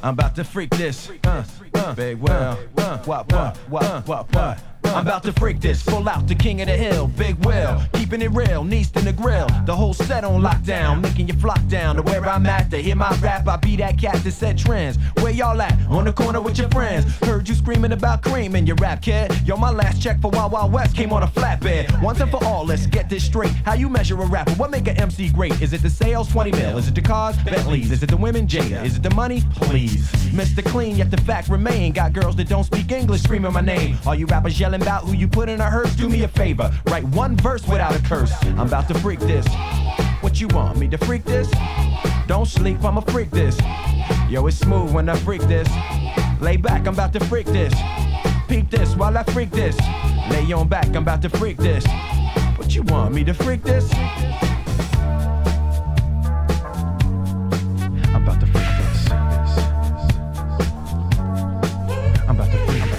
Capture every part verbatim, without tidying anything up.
I'm about to freak this. Uh, uh, big well. Uh, what, what, what, what, what? I'm about to freak this, full out the king of the hill, Big Will, keeping it real, Neast in the grill, the whole set on lockdown, making you flock down to where I'm at, to hear my rap, I be that cat that set trends, where y'all at, on the corner with your friends, heard you screaming about cream in your rap kid, yo my last check for Wild Wild West came on a flatbed, once and for all, let's get this straight, how you measure a rapper, what make an M C great, is it the sales, twenty mil, is it the cars, Bentleys, is it the women, Jada, is it the money, please, Mister Clean, yet the fact remain, got girls that don't speak English screaming my name, all you rappers yelling about who you put in a hearse, do me a favor, write one verse without a curse. I'm about to freak this. What you want me to freak this? Don't sleep, I'ma freak this. Yo, it's smooth when I freak this. Lay back, I'm about to freak this. Peep this while I freak this. Lay on back, I'm about to freak this. What you want me to freak this? I'm about to freak this. I'm about to freak this.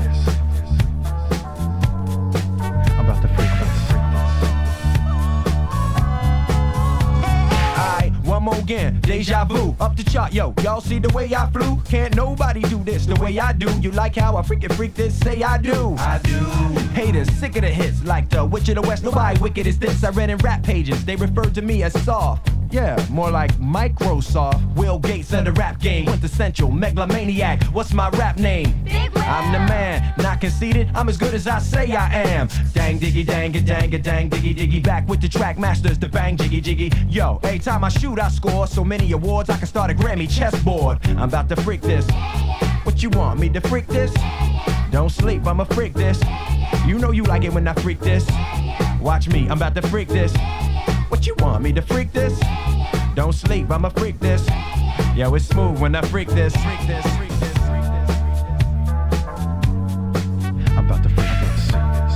One more again, deja vu, up the chart, yo, y'all see the way I flew? Can't nobody do this the way I do. You like how I freaking freak this? Say I do. I do. Haters sick of the hits, like the Witch of the West. Nobody wicked as this. I read in rap pages, they referred to me as soft. Yeah, more like Microsoft. Will Gates of the rap game, quintessential megalomaniac. What's my rap name? Big Will. I'm the man, not conceited. I'm as good as I say I am. Dang diggy dang a dang a dang diggy diggy. Back with the track masters, the bang jiggy jiggy. Yo, every time I shoot, I score so many awards I can start a Grammy chessboard. I'm about to freak this. What you want me to freak this? Don't sleep, I'ma freak this. You know you like it when I freak this. Watch me, I'm about to freak this. What you want me to freak this? Don't sleep, I'ma freak this. Yo, it's smooth when I freak this. Freak this, freak this, freak this, freak this. I'm about to freak this.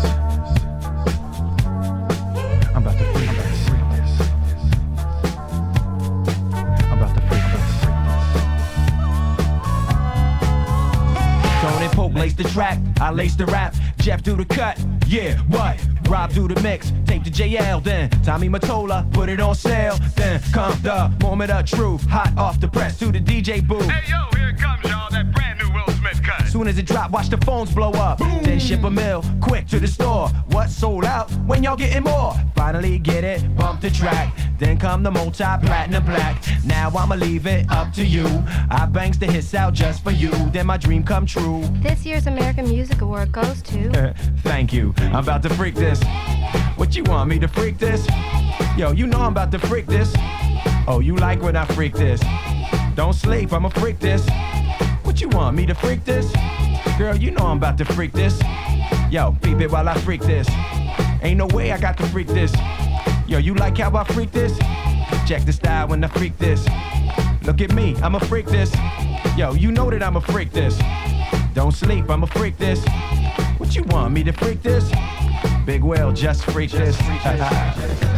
I'm about to freak this. I'm about to freak this. Tone and Pope lace the track, I lace the rap. Jeff do the cut, yeah, what? Rob do the mix, tape to J L, then Tommy Mottola, put it on sale. Then come the moment of truth, hot off the press to the D J booth. Hey yo, here it comes y'all, that brand new Will Smith cut. Soon as it drop, watch the phones blow up. Boom. Then ship a mill, quick to the store. What's sold out? When y'all getting more? Finally get it, bump the track. Then come the multi-platinum black. Now I'ma leave it up to you. I bangs the hits out just for you. Then my dream come true. This year's American Music Award goes to... Thank you, I'm about to freak this. What you want me to freak this? Yo, you know I'm about to freak this. Oh, you like when I freak this? Don't sleep, I'ma freak this. What you want me to freak this? Girl, you know I'm about to freak this. Yo, peep it while I freak this. Ain't no way I got to freak this. Yo, you like how I freak this? Check the style when I freak this. Look at me, I'ma freak this. Yo, you know that I'ma freak this. Don't sleep, I'ma freak this. What you want me to freak this? Big Will, just freak this.